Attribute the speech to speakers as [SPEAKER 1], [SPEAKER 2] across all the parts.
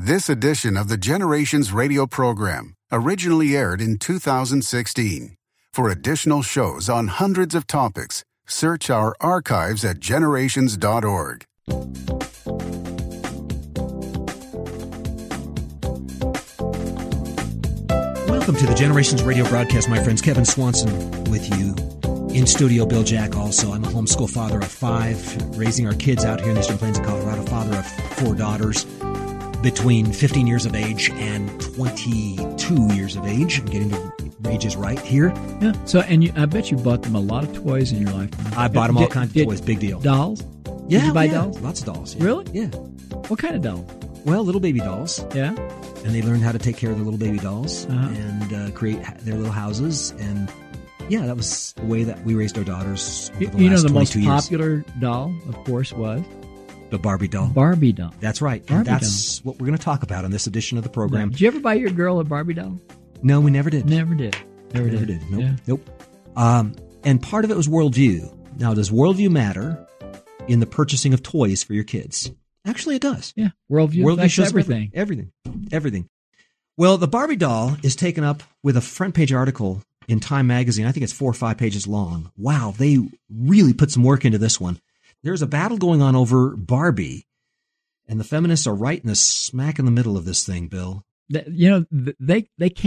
[SPEAKER 1] This edition of the Generations radio program originally aired in 2016. For additional shows on hundreds of topics, search our archives at generations.org.
[SPEAKER 2] Welcome to the Generations radio broadcast, my friends. Kevin Swanson with you. In studio, Bill Jack also. I'm a homeschool father of 5, raising our kids out here in the Eastern Plains of Colorado, father of 4 daughters between 15 years of age and 22 years of age. I'm getting the ages right here.
[SPEAKER 3] Yeah. So, and I bet you bought them a lot of toys in your lifetime.
[SPEAKER 2] I bought them all kinds of toys. Big deal.
[SPEAKER 3] Dolls?
[SPEAKER 2] Yeah.
[SPEAKER 3] Did you buy dolls?
[SPEAKER 2] Lots of dolls. Yeah.
[SPEAKER 3] Really?
[SPEAKER 2] Yeah.
[SPEAKER 3] What kind of dolls?
[SPEAKER 2] Well, little baby dolls.
[SPEAKER 3] Yeah.
[SPEAKER 2] And they learned how to take care of the little baby dolls and create their little houses. And yeah, that was the way that we raised our daughters over the last 22 years.
[SPEAKER 3] The most popular doll, of course, was?
[SPEAKER 2] The Barbie doll.
[SPEAKER 3] Barbie doll.
[SPEAKER 2] That's right.
[SPEAKER 3] Barbie
[SPEAKER 2] and that's what we're going to talk about in this edition of the program.
[SPEAKER 3] Did you ever buy your girl a Barbie doll?
[SPEAKER 2] No, we never did.
[SPEAKER 3] Never did.
[SPEAKER 2] Never did. Nope.
[SPEAKER 3] Yeah.
[SPEAKER 2] Nope. And part of it was worldview. Now, does worldview matter in the purchasing of toys for your kids? Actually, it does.
[SPEAKER 3] Yeah. Worldview shows everything.
[SPEAKER 2] Everything. Well, the Barbie doll is taken up with a front page article in Time magazine. I think it's 4 or 5 pages long. Wow, they really put some work into this one. There's a battle going on over Barbie, and the feminists are right in the smack in the middle of this thing, Bill.
[SPEAKER 3] They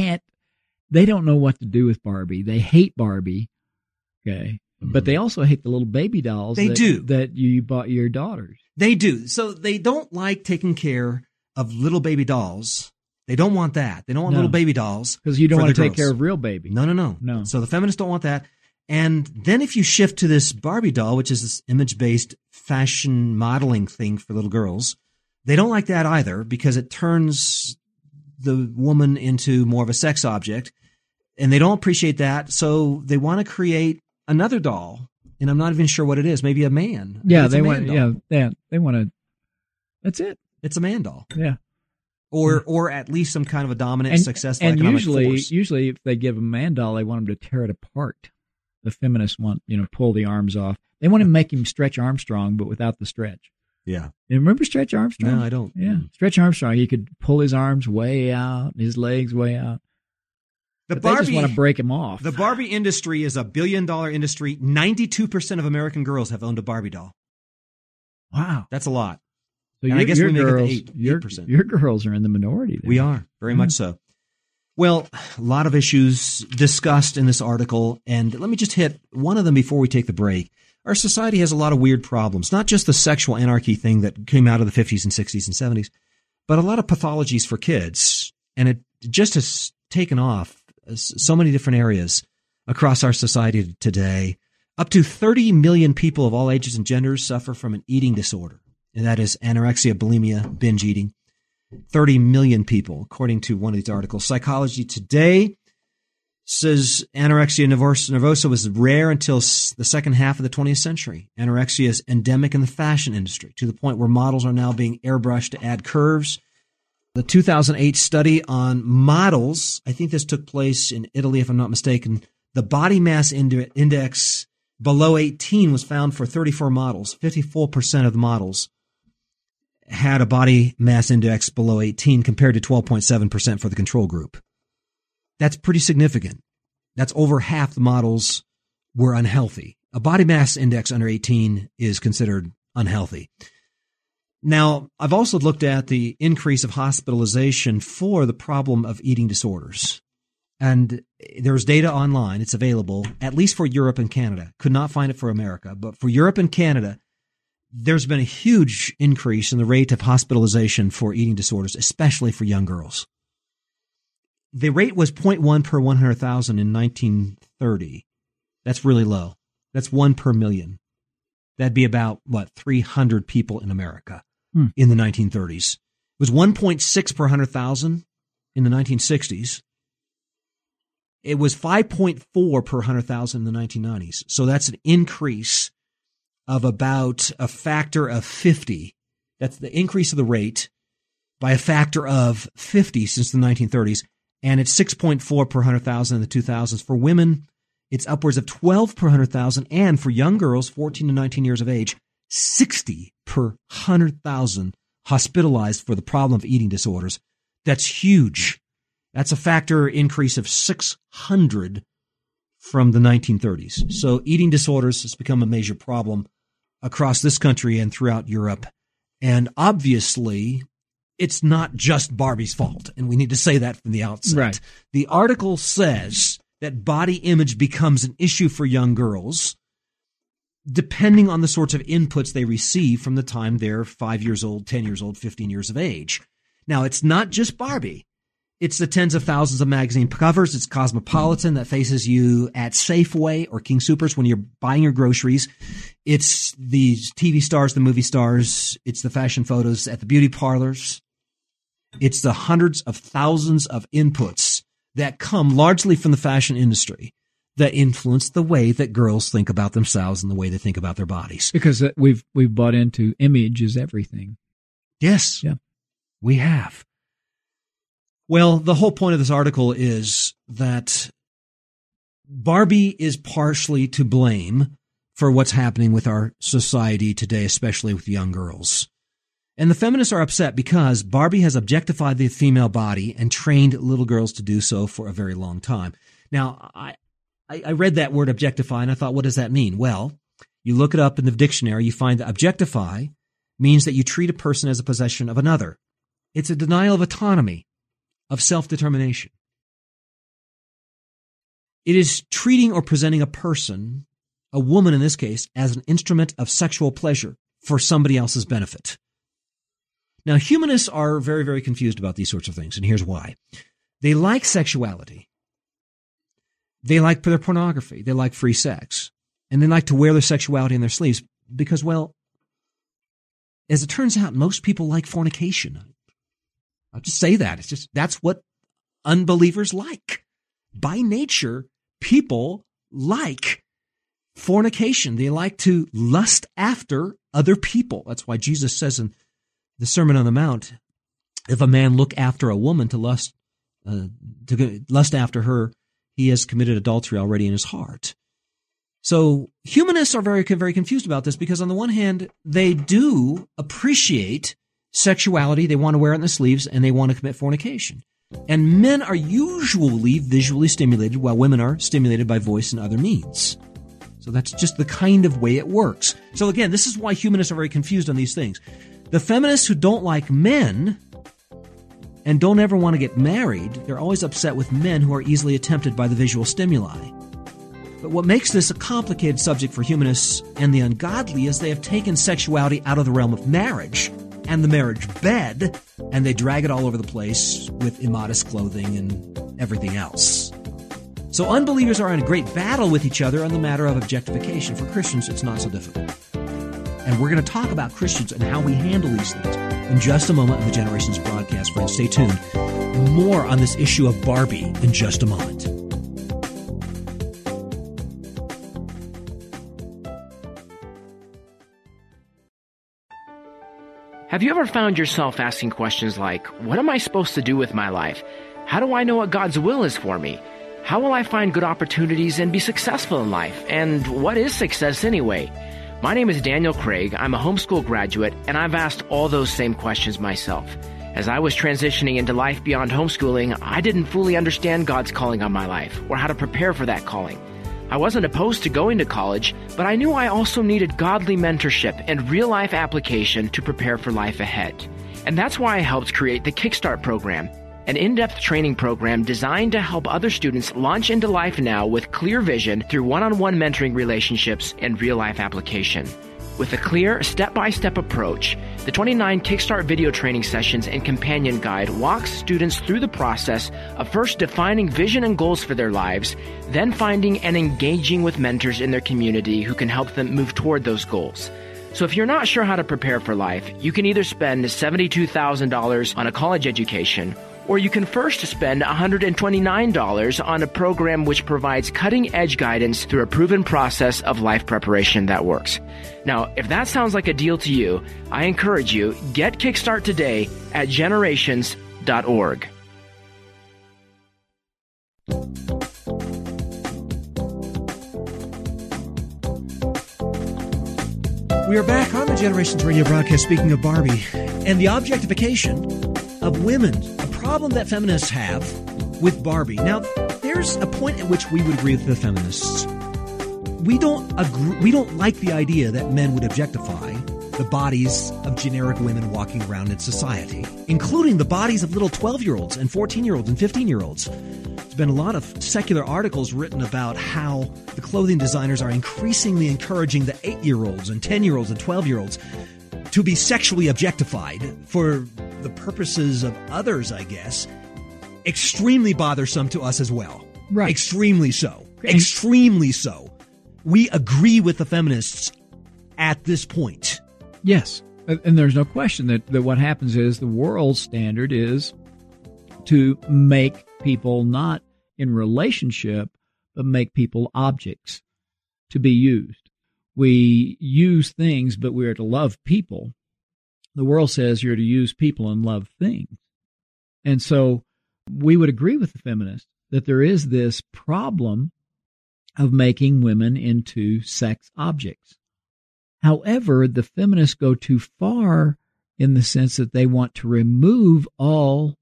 [SPEAKER 3] don't know what to do with Barbie. They hate Barbie, okay? But they also hate the little baby dolls that you bought your daughters.
[SPEAKER 2] They do. So they don't like taking care of little baby dolls. They don't want that. They don't want little baby dolls.
[SPEAKER 3] Because you don't want to take care of real baby.
[SPEAKER 2] No. So the feminists don't want that. And then if you shift to this Barbie doll, which is this image-based fashion modeling thing for little girls, they don't like that either because it turns the woman into more of a sex object. And they don't appreciate that. So they want to create another doll. And I'm not even sure what it is. Maybe a man.
[SPEAKER 3] Yeah, they want to. That's it.
[SPEAKER 2] It's a man doll.
[SPEAKER 3] Yeah.
[SPEAKER 2] Or at least some kind of a dominant, successful economic force.
[SPEAKER 3] Usually if they give a man doll, they want him to tear it apart. The feminists want, pull the arms off. They want to make him Stretch Armstrong, but without the stretch.
[SPEAKER 2] Yeah.
[SPEAKER 3] You remember Stretch Armstrong?
[SPEAKER 2] No, I don't.
[SPEAKER 3] Yeah. Stretch Armstrong, he could pull his arms way out, his legs way out. They just want to break him off.
[SPEAKER 2] The Barbie industry is a $1 billion industry. 92% of American girls have owned a Barbie doll.
[SPEAKER 3] Wow.
[SPEAKER 2] That's a lot.
[SPEAKER 3] So
[SPEAKER 2] and I guess we make it to 8%.
[SPEAKER 3] Your girls are in the minority there.
[SPEAKER 2] We are, very much so. Well, a lot of issues discussed in this article, and let me just hit one of them before we take the break. Our society has a lot of weird problems, not just the sexual anarchy thing that came out of the 50s and 60s and 70s, but a lot of pathologies for kids, and it just has taken off so many different areas across our society today. Up to 30 million people of all ages and genders suffer from an eating disorder, and that is anorexia, bulimia, binge eating. 30 million people, according to one of these articles. Psychology Today says anorexia nervosa was rare until the second half of the 20th century. Anorexia is endemic in the fashion industry to the point where models are now being airbrushed to add curves. The 2008 study on models, I think this took place in Italy, if I'm not mistaken, the body mass index below 18 was found for 34 models. 54% of the models had a body mass index below 18 compared to 12.7% for the control group. That's pretty significant. That's over half the models were unhealthy. A body mass index under 18 is considered unhealthy. Now, I've also looked at the increase of hospitalization for the problem of eating disorders. And there's data online. It's available, at least for Europe and Canada. Could not find it for America. But for Europe and Canada, there's been a huge increase in the rate of hospitalization for eating disorders, especially for young girls. The rate was 0.1 per 100,000 in 1930. That's really low. That's 1 per million. That'd be about, 300 people in America in the 1930s. It was 1.6 per 100,000 in the 1960s. It was 5.4 per 100,000 in the 1990s. So that's an increase of about a factor of 50. That's the increase of the rate by a factor of 50 since the 1930s. And it's 6.4 per 100,000 in the 2000s. For women, it's upwards of 12 per 100,000. And for young girls, 14 to 19 years of age, 60 per 100,000 hospitalized for the problem of eating disorders. That's huge. That's a factor increase of 600 from the 1930s. So eating disorders has become a major problem across this country and throughout Europe. And obviously, it's not just Barbie's fault. And we need to say that from the outset.
[SPEAKER 3] Right.
[SPEAKER 2] The article says that body image becomes an issue for young girls depending on the sorts of inputs they receive from the time they're 5 years old, 10 years old, 15 years of age. Now, it's not just Barbie. It's the tens of thousands of magazine covers. It's Cosmopolitan that faces you at Safeway or King Soopers when you're buying your groceries. It's the TV stars, the movie stars. It's the fashion photos at the beauty parlors. It's the hundreds of thousands of inputs that come largely from the fashion industry that influence the way that girls think about themselves and the way they think about their bodies.
[SPEAKER 3] Because we've bought into image is everything.
[SPEAKER 2] Yes.
[SPEAKER 3] Yeah.
[SPEAKER 2] We have. Well, the whole point of this article is that Barbie is partially to blame for what's happening with our society today, especially with young girls. And the feminists are upset because Barbie has objectified the female body and trained little girls to do so for a very long time. Now, I read that word objectify and I thought, what does that mean? Well, you look it up in the dictionary, you find that objectify means that you treat a person as a possession of another. It's a denial of autonomy, of self-determination. It is treating or presenting a person, a woman in this case, as an instrument of sexual pleasure for somebody else's benefit. Now, humanists are very, very confused about these sorts of things, and here's why. They like sexuality. They like their pornography. They like free sex. And they like to wear their sexuality in their sleeves because, well, as it turns out, most people like fornication. I'll just say that. It's just, that's what unbelievers like. By nature, people like fornication. They like to lust after other people. That's why Jesus says in the Sermon on the Mount, if a man look after a woman to lust after her, he has committed adultery already in his heart. So humanists are very, very confused about this because on the one hand, they do appreciate sexuality. They want to wear it in the sleeves and they want to commit fornication. And men are usually visually stimulated while women are stimulated by voice and other means. So that's just the kind of way it works. So again, this is why humanists are very confused on these things. The feminists who don't like men and don't ever want to get married, they're always upset with men who are easily tempted by the visual stimuli. But what makes this a complicated subject for humanists and the ungodly is they have taken sexuality out of the realm of marriage and the marriage bed, and they drag it all over the place with immodest clothing and everything else. So unbelievers are in a great battle with each other on the matter of objectification. For Christians, it's not so difficult. And we're going to talk about Christians and how we handle these things in just a moment in the Generations broadcast. Friends, stay tuned. More on this issue of Barbie in just a moment.
[SPEAKER 4] Have you ever found yourself asking questions like, what am I supposed to do with my life? How do I know what God's will is for me? How will I find good opportunities and be successful in life? And what is success anyway? My name is Daniel Craig. I'm a homeschool graduate, and I've asked all those same questions myself. As I was transitioning into life beyond homeschooling, I didn't fully understand God's calling on my life or how to prepare for that calling. I wasn't opposed to going to college, but I knew I also needed godly mentorship and real-life application to prepare for life ahead. And that's why I helped create the Kickstart program, an in-depth training program designed to help other students launch into life now with clear vision through one-on-one mentoring relationships and real-life application. With a clear, step-by-step approach, the 29 Kickstart video training sessions and companion guide walks students through the process of first defining vision and goals for their lives, then finding and engaging with mentors in their community who can help them move toward those goals. So if you're not sure how to prepare for life, you can either spend $72,000 on a college education, or you can first spend $129 on a program which provides cutting-edge guidance through a proven process of life preparation that works. Now, if that sounds like a deal to you, I encourage you, get Kickstart today at generations.org.
[SPEAKER 2] We are back on the Generations Radio broadcast, speaking of Barbie and the objectification of women, a problem that feminists have with Barbie. Now, there's a point at which we would agree with the feminists. We don't like the idea that men would objectify the bodies of generic women walking around in society, including the bodies of little 12-year-olds and 14-year-olds and 15-year-olds. There's been a lot of secular articles written about how the clothing designers are increasingly encouraging the 8-year-olds and 10-year-olds and 12-year-olds to be sexually objectified for the purposes of others, I guess. Extremely bothersome to us as well.
[SPEAKER 3] Right.
[SPEAKER 2] Extremely so. Extremely so. We agree with the feminists at this point.
[SPEAKER 3] Yes. And there's no question that what happens is the world standard is to make people not in relationship, but make people objects to be used. We use things, but we are to love people. The world says you're to use people and love things. And so we would agree with the feminists that there is this problem of making women into sex objects. However, the feminists go too far in the sense that they want to remove all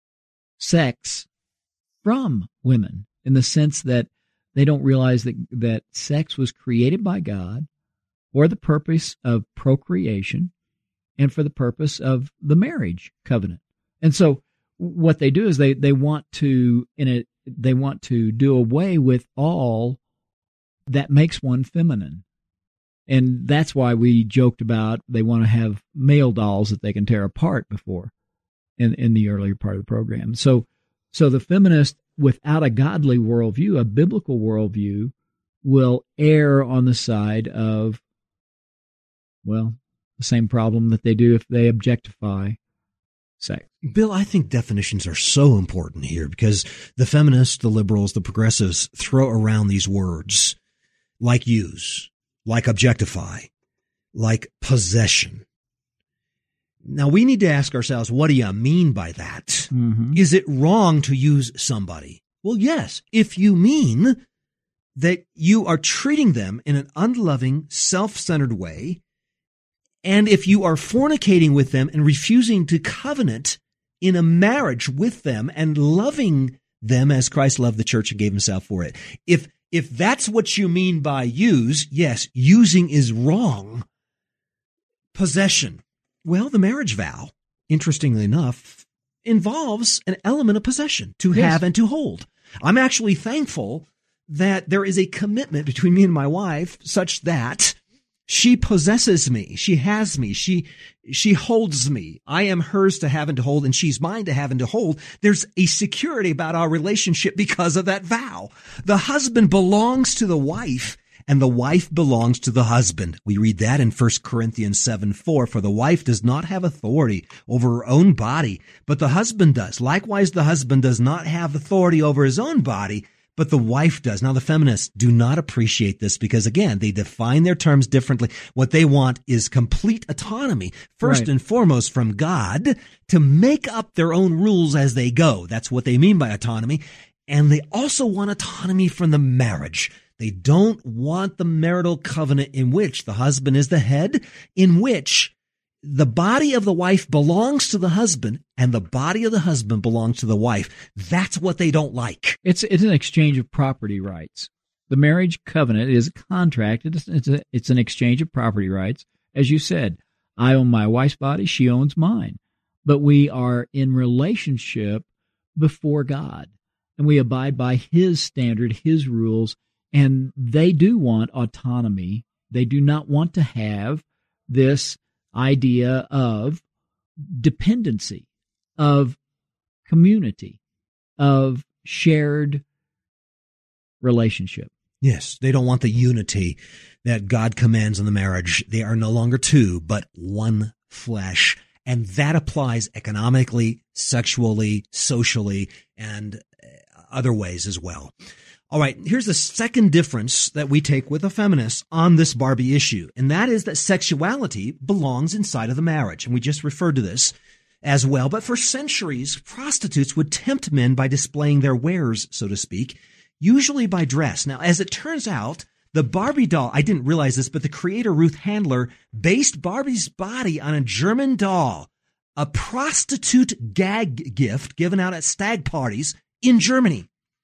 [SPEAKER 3] sex from women, in the sense that they don't realize that sex was created by God for the purpose of procreation and for the purpose of the marriage covenant. And so what they do is they want to do away with all that makes one feminine. And that's why we joked about they want to have male dolls that they can tear apart before in the earlier part of the program. So the feminist, without a godly worldview, a biblical worldview, will err on the side of, well, the same problem that they do if they objectify sex.
[SPEAKER 2] Bill, I think definitions are so important here because the feminists, the liberals, the progressives throw around these words like use, like objectify, like possession. Now, we need to ask ourselves, what do you mean by that? Mm-hmm. Is it wrong to use somebody? Well, yes, if you mean that you are treating them in an unloving, self-centered way, and if you are fornicating with them and refusing to covenant in a marriage with them and loving them as Christ loved the church and gave himself for it. If that's what you mean by use, yes, using is wrong. Possession. Well, the marriage vow, interestingly enough, involves an element of possession, to have and to hold. I'm actually thankful that there is a commitment between me and my wife such that she possesses me. She has me. She holds me. I am hers to have and to hold, and she's mine to have and to hold. There's a security about our relationship because of that vow. The husband belongs to the wife, and the wife belongs to the husband. We read that in 1 Corinthians 7:4. For the wife does not have authority over her own body, but the husband does. Likewise, the husband does not have authority over his own body, but the wife does. Now, the feminists do not appreciate this because, again, they define their terms differently. What they want is complete autonomy, first and foremost from God, to make up their own rules as they go. That's what they mean by autonomy. And they also want autonomy from the marriage. They don't want the marital covenant in which the husband is the head, in which the body of the wife belongs to the husband and the body of the husband belongs to the wife. That's what they don't like.
[SPEAKER 3] It's an exchange of property rights. The marriage covenant is a contract. It's an exchange of property rights. As you said, I own my wife's body, she owns mine. But we are in relationship before God, and we abide by his standard, his rules, and they do want autonomy. They do not want to have this idea of dependency, of community, of shared relationship.
[SPEAKER 2] Yes, they don't want the unity that God commands in the marriage. They are no longer two, but one flesh. And that applies economically, sexually, socially, and other ways as well. All right, here's the second difference that we take with the feminists on this Barbie issue, and that is that sexuality belongs inside of the marriage. And we just referred to this as well. But for centuries, prostitutes would tempt men by displaying their wares, so to speak, usually by dress. Now, as it turns out, The Barbie doll, I didn't realize this, but the creator Ruth Handler based Barbie's body on a German doll, a prostitute gag gift given out at stag parties in Germany.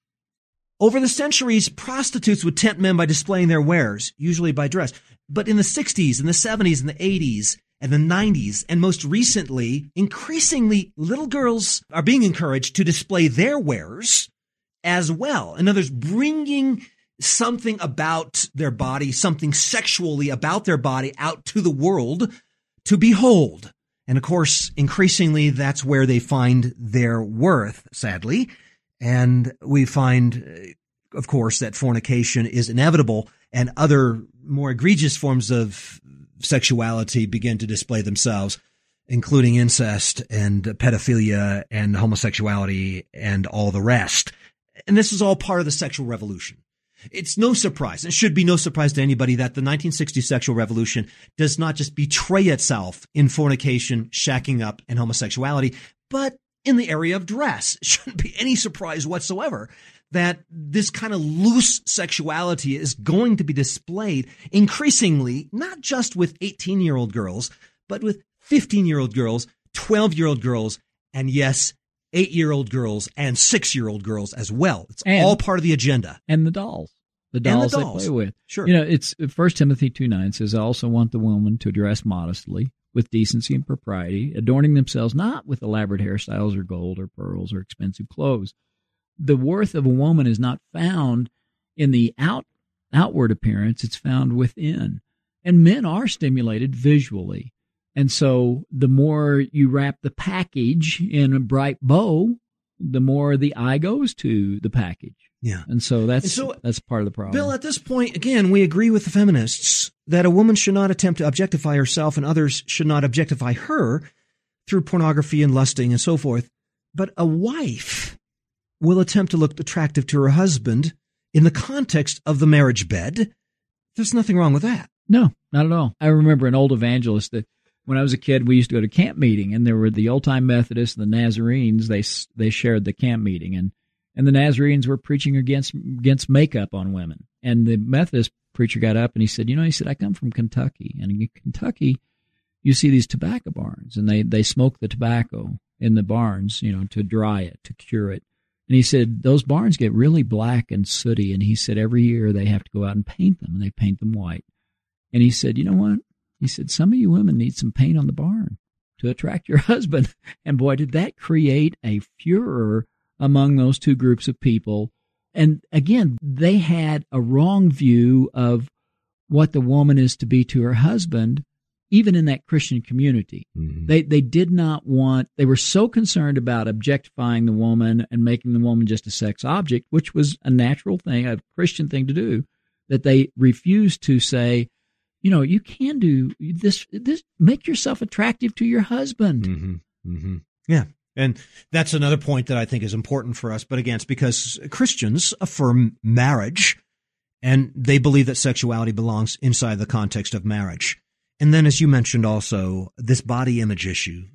[SPEAKER 2] Over the centuries, prostitutes would tempt men by displaying their wares, usually by dress. But in the 60s, and the 70s, and the 80s, and the 90s, and most recently, increasingly, little girls are being encouraged to display their wares as well. In other words, bringing something about their body, something sexually about their body out to the world to behold. And of course, increasingly, that's where they find their worth, sadly. And we find, of course, that fornication is inevitable and other more egregious forms of sexuality begin to display themselves, including incest and pedophilia and homosexuality and all the rest. And this is all part of the sexual revolution. It's no surprise, it should be no surprise to anybody that the 1960s sexual revolution does not just betray itself in fornication, shacking up, and homosexuality, but in the area of dress. It shouldn't be any surprise whatsoever that this kind of loose sexuality is going to be displayed increasingly, not just with 18-year-old girls, but with 15-year-old girls, 12-year-old girls, and yes, 8-year-old girls and 6-year-old girls as well. It's all part of the agenda.
[SPEAKER 3] And the dolls. The dolls they play with.
[SPEAKER 2] Sure.
[SPEAKER 3] You know, it's 1 Timothy 2:9 says, I also want the woman to dress modestly, with decency and propriety, adorning themselves not with elaborate hairstyles or gold or pearls or expensive clothes. The worth of a woman is not found in the outward appearance, it's found within. And men are stimulated visually. And so the more you wrap the package in a bright bow, the more the eye goes to the package.
[SPEAKER 2] Yeah.
[SPEAKER 3] And so that's part of the problem.
[SPEAKER 2] Bill, at this point, again, we agree with the feminists that a woman should not attempt to objectify herself and others should not objectify her through pornography and lusting and so forth. But a wife will attempt to look attractive to her husband in the context of the marriage bed. There's nothing wrong with that.
[SPEAKER 3] No, not at all. I remember an old evangelist that when I was a kid, we used to go to camp meeting, and there were the old-time Methodists and the Nazarenes. They shared the camp meeting, and the Nazarenes were preaching against makeup on women. And the Methodist preacher got up and he said, I come from Kentucky, and in Kentucky, you see these tobacco barns, and they smoke the tobacco in the barns, to dry it, to cure it. And he said, those barns get really black and sooty, and he said every year they have to go out and paint them, and they paint them white. And he said, you know what? He said, some of you women need some paint on the barn to attract your husband. And boy, did that create a furor among those two groups of people. And again, they had a wrong view of what the woman is to be to her husband, even in that Christian community. Mm-hmm. They did not want, they were so concerned about objectifying the woman and making the woman just a sex object, which was a natural thing, a Christian thing to do, that they refused to say, you can do this, make yourself attractive to your husband.
[SPEAKER 2] Mm-hmm. Mm-hmm. Yeah. And that's another point that I think is important for us. But again, it's because Christians affirm marriage, and they believe that sexuality belongs inside the context of marriage. And then, as you mentioned also, this body image issue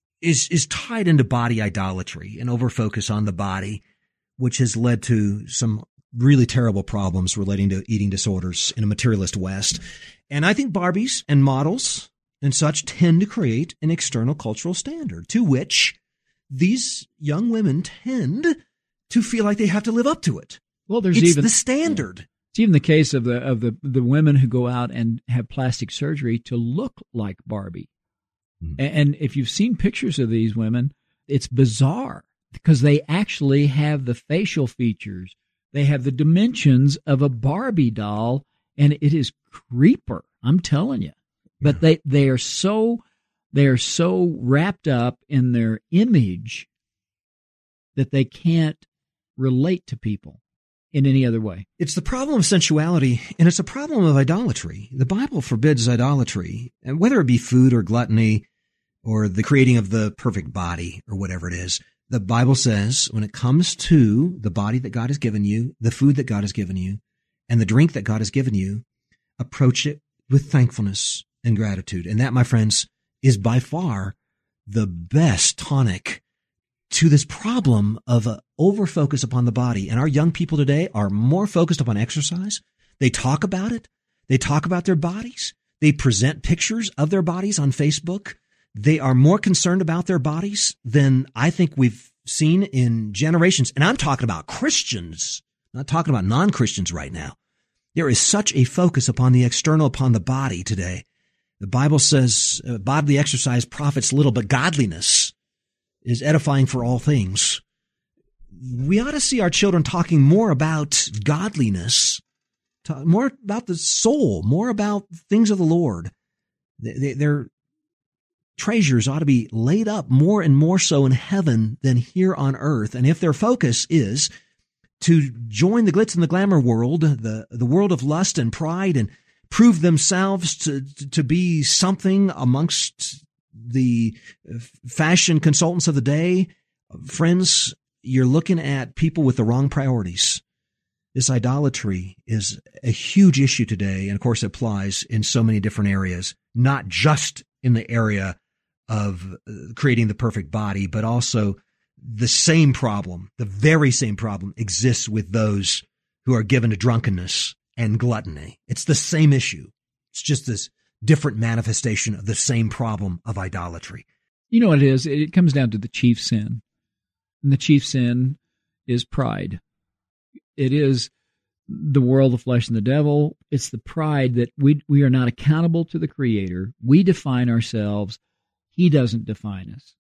[SPEAKER 2] is tied into body idolatry and overfocus on the body, which has led to some really terrible problems relating to eating disorders in a materialist West. And I think Barbies and models and such tend to create an external cultural standard to which these young women tend to feel like they have to live up to it.
[SPEAKER 3] Well,
[SPEAKER 2] it's the standard.
[SPEAKER 3] Yeah. It's even the case of the women who go out and have plastic surgery to look like Barbie. Mm. And if you've seen pictures of these women, it's bizarre because they actually have the facial features. They have the dimensions of a Barbie doll, and it is creeper, I'm telling you. But they are so wrapped up in their image that they can't relate to people in any other way.
[SPEAKER 2] It's the problem of sensuality, and it's a problem of idolatry. The Bible forbids idolatry, and whether it be food or gluttony or the creating of the perfect body or whatever it is. The Bible says when it comes to the body that God has given you, the food that God has given you, and the drink that God has given you, approach it with thankfulness and gratitude. And that, my friends, is by far the best tonic to this problem of over-focus upon the body. And our young people today are more focused upon exercise. They talk about it. They talk about their bodies. They present pictures of their bodies on Facebook. They are more concerned about their bodies than I think we've seen in generations. And I'm talking about Christians, not talking about non-Christians right now. There is such a focus upon the external, upon the body today. The Bible says bodily exercise profits little, but godliness is edifying for all things. We ought to see our children talking more about godliness, more about the soul, more about things of the Lord. Their treasures ought to be laid up more and more so in heaven than here on earth. And if their focus is to join the glitz and the glamour world, the world of lust and pride, and prove themselves to be something amongst the fashion consultants of the day, friends, you're looking at people with the wrong priorities. This idolatry is a huge issue today, and of course it applies in so many different areas, not just in the area of creating the perfect body, but also the same problem, the very same problem exists with those who are given to drunkenness and gluttony. It's the same issue. It's just this different manifestation of the same problem of idolatry.
[SPEAKER 3] You know what it is? It comes down to the chief sin. And the chief sin is pride. It is the world, the flesh, and the devil. It's the pride that we are not accountable to the Creator. We define ourselves. He doesn't define us.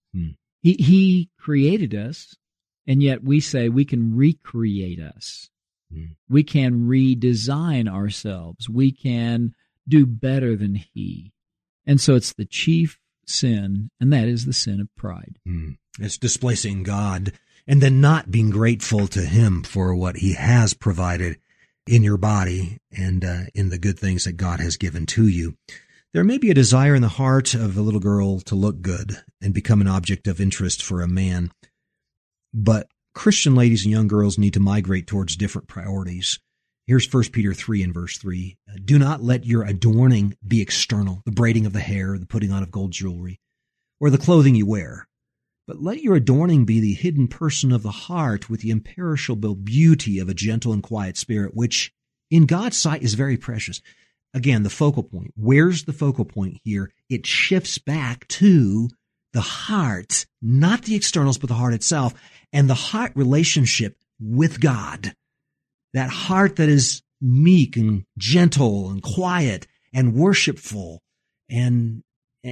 [SPEAKER 3] He created us, and yet we say we can recreate us. We can redesign ourselves. We can do better than He. And so it's the chief sin, and that is the sin of pride.
[SPEAKER 2] It's displacing God and then not being grateful to Him for what He has provided in your body and in the good things that God has given to you. There may be a desire in the heart of a little girl to look good and become an object of interest for a man, but Christian ladies and young girls need to migrate towards different priorities. Here's 1 Peter 3 and verse 3. Do not let your adorning be external, the braiding of the hair, the putting on of gold jewelry, or the clothing you wear. But let your adorning be the hidden person of the heart with the imperishable beauty of a gentle and quiet spirit, which in God's sight is very precious. Again, the focal point. Where's the focal point here? It shifts back to the heart, not the externals, but the heart itself, and the heart relationship with God. That heart that is meek and gentle and quiet and worshipful and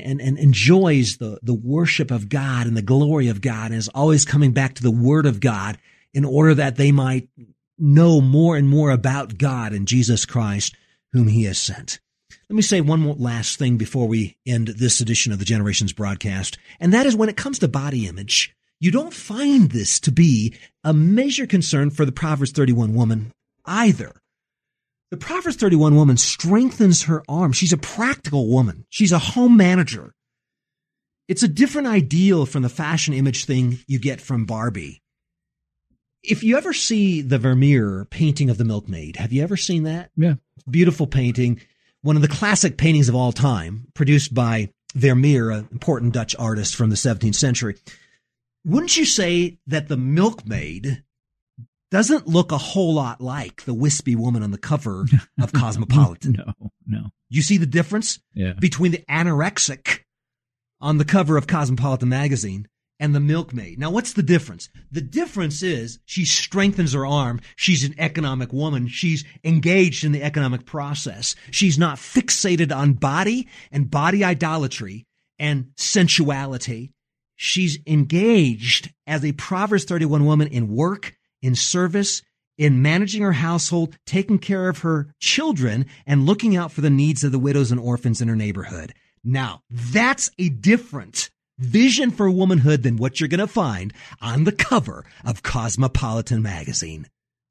[SPEAKER 2] enjoys the worship of God and the glory of God and is always coming back to the Word of God in order that they might know more and more about God and Jesus Christ, whom He has sent. Let me say one more last thing before we end this edition of the Generations broadcast, and that is when it comes to body image, you don't find this to be a major concern for the Proverbs 31 woman either. The Proverbs 31 woman strengthens her arm. She's a practical woman. She's a home manager. It's a different ideal from the fashion image thing you get from Barbie. If you ever see the Vermeer painting of the Milkmaid, have you ever seen that?
[SPEAKER 3] Yeah.
[SPEAKER 2] Beautiful painting. One of the classic paintings of all time, produced by Vermeer, an important Dutch artist from the 17th century. Wouldn't you say that the Milkmaid doesn't look a whole lot like the wispy woman on the cover of Cosmopolitan?
[SPEAKER 3] No.
[SPEAKER 2] You see the difference between the anorexic on the cover of Cosmopolitan magazine and the Milkmaid. Now, what's the difference? The difference is she strengthens her arm. She's an economic woman. She's engaged in the economic process. She's not fixated on body and body idolatry and sensuality. She's engaged as a Proverbs 31 woman in work, in service, in managing her household, taking care of her children, and looking out for the needs of the widows and orphans in her neighborhood. Now, that's a different vision for womanhood than what you're going to find on the cover of Cosmopolitan magazine.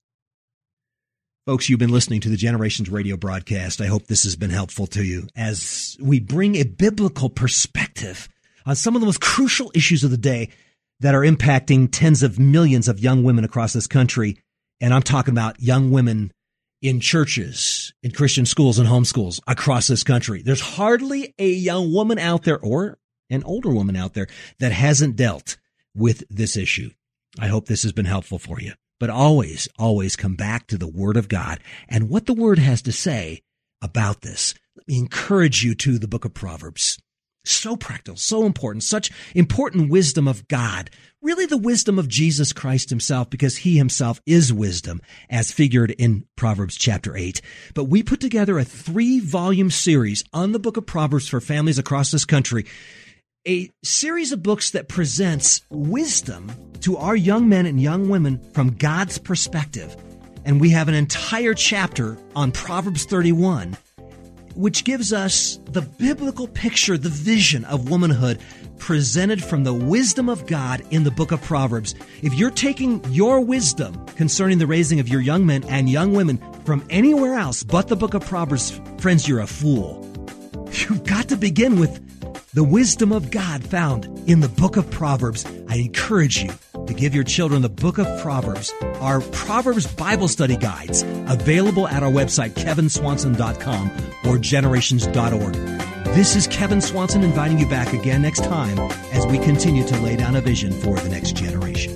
[SPEAKER 2] Folks, you've been listening to the Generations radio broadcast. I hope this has been helpful to you as we bring a biblical perspective on some of the most crucial issues of the day that are impacting tens of millions of young women across this country. And I'm talking about young women in churches, in Christian schools and homeschools across this country. There's hardly a young woman out there or an older woman out there that hasn't dealt with this issue. I hope this has been helpful for you. but always, always come back to the Word of God and what the Word has to say about this. Let me encourage you to the book of Proverbs. So practical, so important, such important wisdom of God. Really the wisdom of Jesus Christ himself, because he himself is wisdom, as figured in Proverbs chapter 8. But we put together a 3-volume series on the book of Proverbs for families across this country. A series of books that presents wisdom to our young men and young women from God's perspective. And we have an entire chapter on Proverbs 31, which gives us the biblical picture, the vision of womanhood presented from the wisdom of God in the book of Proverbs. If you're taking your wisdom concerning the raising of your young men and young women from anywhere else but the book of Proverbs, friends, you're a fool. You've got to begin with the wisdom of God found in the book of Proverbs. I encourage you to give your children the book of Proverbs, our Proverbs Bible study guides, available at our website, kevinswanson.com or generations.org. This is Kevin Swanson inviting you back again next time as we continue to lay down a vision for the next generation.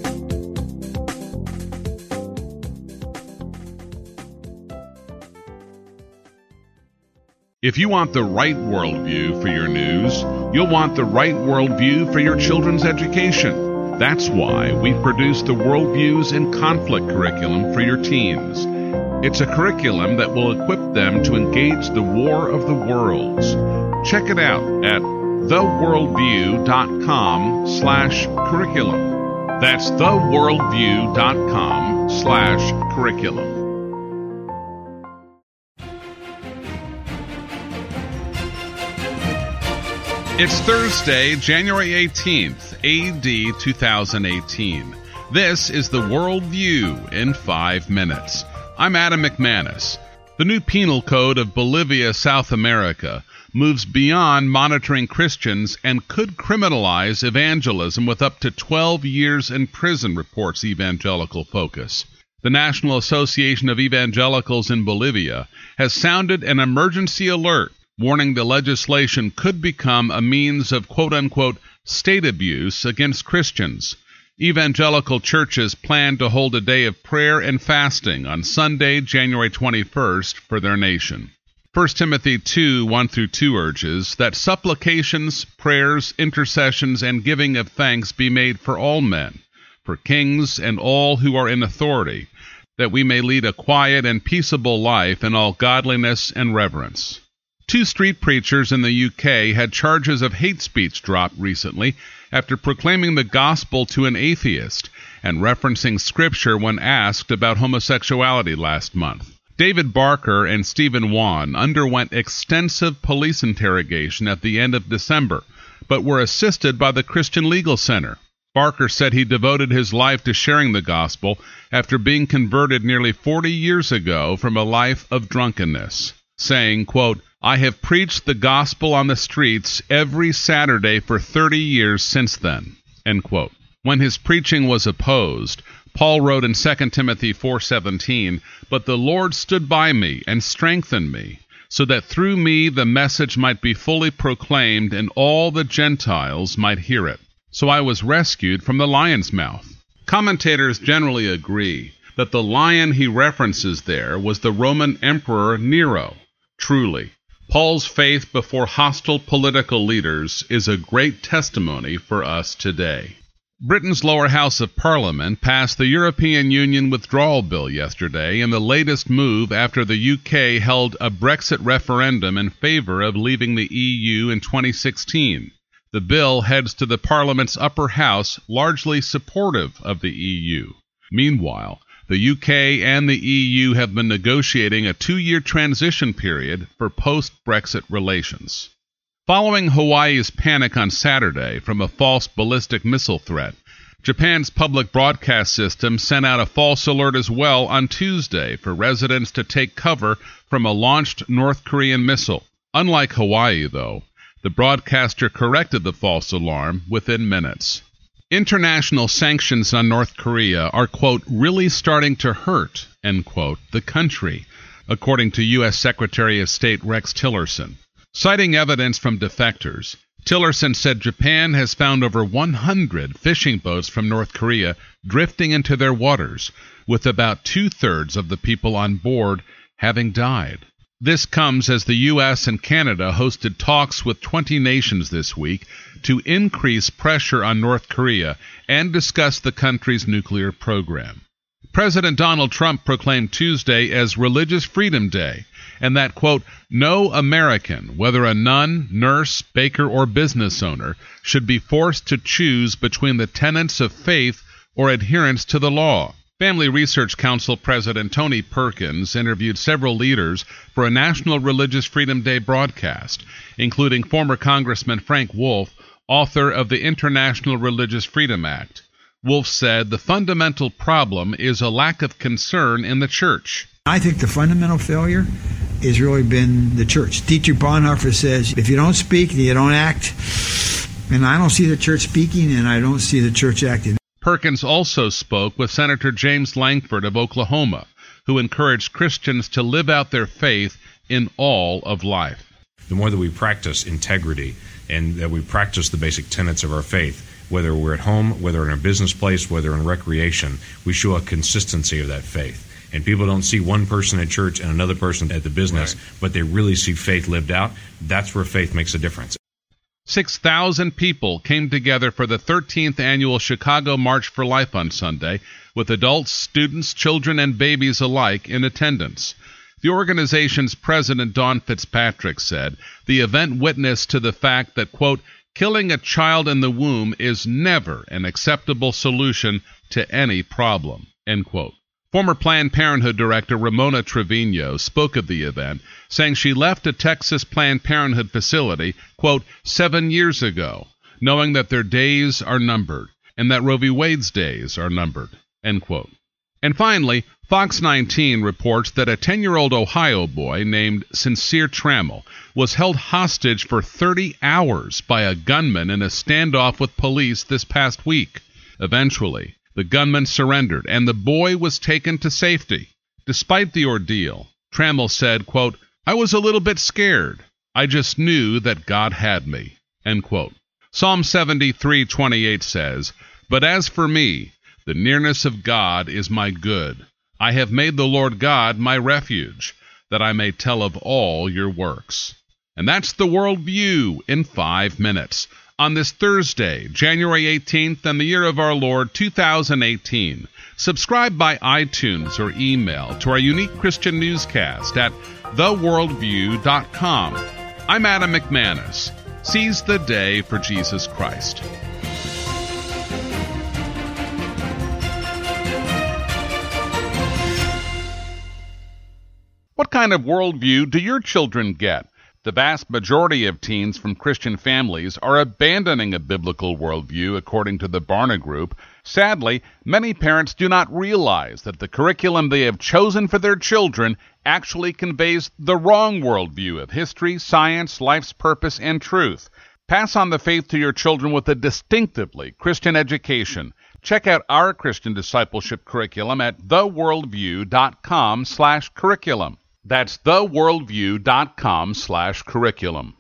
[SPEAKER 5] If you want the right worldview for your news, you'll want the right worldview for your children's education. That's why we produce the Worldviews in Conflict curriculum for your teens. It's a curriculum that will equip them to engage the war of the worlds. Check it out at theworldview.com/curriculum. That's theworldview.com/curriculum. It's Thursday, January 18th, A.D. 2018. This is the Worldview in 5 minutes. I'm Adam McManus. The new penal code of Bolivia, South America, moves beyond monitoring Christians and could criminalize evangelism with up to 12 years in prison, reports Evangelical Focus. The National Association of Evangelicals in Bolivia has sounded an emergency alert, warning the legislation could become a means of quote-unquote state abuse against Christians. Evangelical churches plan to hold a day of prayer and fasting on Sunday, January 21st, for their nation. 1 Timothy 2:1-2 urges that supplications, prayers, intercessions, and giving of thanks be made for all men, for kings and all who are in authority, that we may lead a quiet and peaceable life in all godliness and reverence. 2 street preachers in the UK had charges of hate speech dropped recently after proclaiming the gospel to an atheist and referencing scripture when asked about homosexuality last month. David Barker and Stephen Wan underwent extensive police interrogation at the end of December, but were assisted by the Christian Legal Center. Barker said he devoted his life to sharing the gospel after being converted nearly 40 years ago from a life of drunkenness, saying, quote, "I have preached the gospel on the streets every Saturday for 30 years since then," end quote. When his preaching was opposed, Paul wrote in 2 Timothy 4:17, "But the Lord stood by me and strengthened me, so that through me the message might be fully proclaimed and all the Gentiles might hear it. So I was rescued from the lion's mouth." Commentators generally agree that the lion he references there was the Roman Emperor Nero. Truly, Paul's faith before hostile political leaders is a great testimony for us today. Britain's lower house of Parliament passed the European Union withdrawal bill yesterday in the latest move after the UK held a Brexit referendum in favor of leaving the EU in 2016. The bill heads to the Parliament's upper house, largely supportive of the EU. Meanwhile, the UK and the EU have been negotiating a 2-year transition period for post-Brexit relations. Following Hawaii's panic on Saturday from a false ballistic missile threat, Japan's public broadcast system sent out a false alert as well on Tuesday for residents to take cover from a launched North Korean missile. Unlike Hawaii, though, the broadcaster corrected the false alarm within minutes. International sanctions on North Korea are, quote, really starting to hurt, end quote, the country, according to U.S. Secretary of State Rex Tillerson. Citing evidence from defectors, Tillerson said Japan has found over 100 fishing boats from North Korea drifting into their waters, with about two-thirds of the people on board having died. This comes as the U.S. and Canada hosted talks with 20 nations this week to increase pressure on North Korea and discuss the country's nuclear program. President Donald Trump proclaimed Tuesday as Religious Freedom Day, and that, quote, no American, whether a nun, nurse, baker, or business owner, should be forced to choose between the tenets of faith or adherence to the law. Family Research Council President Tony Perkins interviewed several leaders for a National Religious Freedom Day broadcast, including former Congressman Frank Wolf, author of the International Religious Freedom Act. Wolf said the fundamental problem is a lack of concern in the church.
[SPEAKER 6] I think the fundamental failure has really been the church. Dietrich Bonhoeffer says, if you don't speak, you don't act. And I don't see the church speaking, and I don't see the church acting.
[SPEAKER 5] Perkins also spoke with Senator James Lankford of Oklahoma, who encouraged Christians to live out their faith in all of life.
[SPEAKER 7] The more that we practice integrity and that we practice the basic tenets of our faith, whether we're at home, whether in a business place, whether in recreation, we show a consistency of that faith. And people don't see one person at church and another person at the business, right, but they really see faith lived out. That's where faith makes a difference.
[SPEAKER 5] 6,000 people came together for the 13th annual Chicago March for Life on Sunday, with adults, students, children, and babies alike in attendance. The organization's president, Dawn Fitzpatrick, said the event witnessed to the fact that, quote, killing a child in the womb is never an acceptable solution to any problem, end quote. Former Planned Parenthood director Ramona Trevino spoke at the event, saying she left a Texas Planned Parenthood facility, quote, 7 years ago, knowing that their days are numbered and that Roe v. Wade's days are numbered, end quote. And finally, Fox 19 reports that a 10-year-old Ohio boy named Sincere Trammell was held hostage for 30 hours by a gunman in a standoff with police this past week. Eventually, the gunman surrendered, and the boy was taken to safety. Despite the ordeal, Trammell said, quote, I was a little bit scared. I just knew that God had me, end quote. Psalm 73:28 says, but as for me, the nearness of God is my good. I have made the Lord God my refuge, that I may tell of all your works. And that's the World View in 5 minutes. On this Thursday, January 18th, and the year of our Lord, 2018. Subscribe by iTunes or email to our unique Christian newscast at theworldview.com. I'm Adam McManus. Seize the day for Jesus Christ. What kind of worldview do your children get? The vast majority of teens from Christian families are abandoning a biblical worldview, according to the Barna Group. Sadly, many parents do not realize that the curriculum they have chosen for their children actually conveys the wrong worldview of history, science, life's purpose, and truth. Pass on the faith to your children with a distinctively Christian education. Check out our Christian discipleship curriculum at theworldview.com/curriculum. That's theworldview.com/curriculum.